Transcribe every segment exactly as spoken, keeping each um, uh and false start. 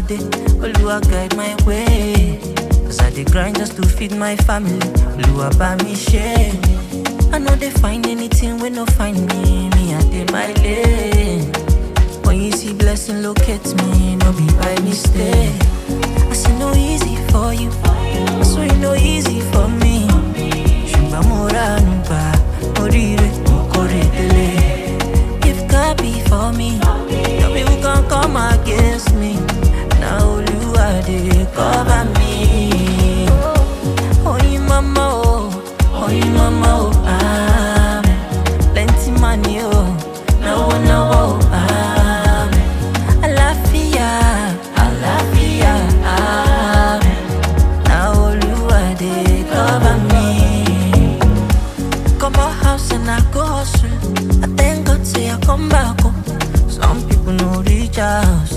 day. Oluwa guide my way. Cause I dey grind just to feed my family. Oluwa buy me share. I know they find anything when no find me. Me I dey my lane. When you see blessing locate me, no be by mistake. I say no easy for you, I swear no easy for me. Shimba mora nuba, morire mokore dele. If God be for me, tell me who can come against me. Now Oluwa dey cover me. Oh you mama oh, oh you mama oh, ah, plenty money oh, now oh now oh ah. I go hustle, I thank God say I come back home. Some people no reach house.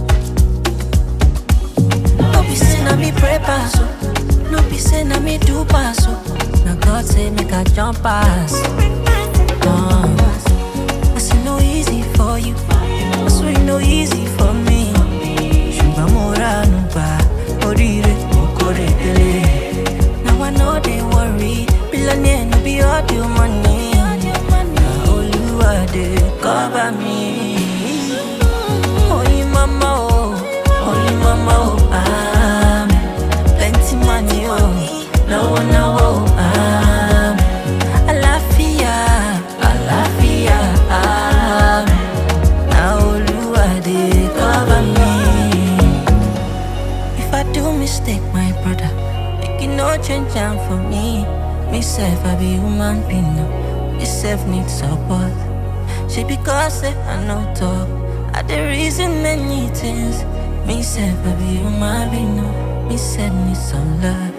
No be say na me pray pass, oh. No be say na me do pass, oh. Now God say make I jump pass. uh, I say no easy for you, I swear no easy for me. Shimba mora nuba, morire mokore dele. Now I know they worry, billionaire no be all your money. They cover me. Oh, you mama, oh, oh, you mama, oh, ah, plenty money, oh, no one, no, oh, ah, alafia, alafia, ah, now Oluwa they cover me. If I do mistake, my brother, make it no change down for me. Myself, I be human being, myself need support. She because say I know talk, I the reason many things. Me self I be human being, me self need some love.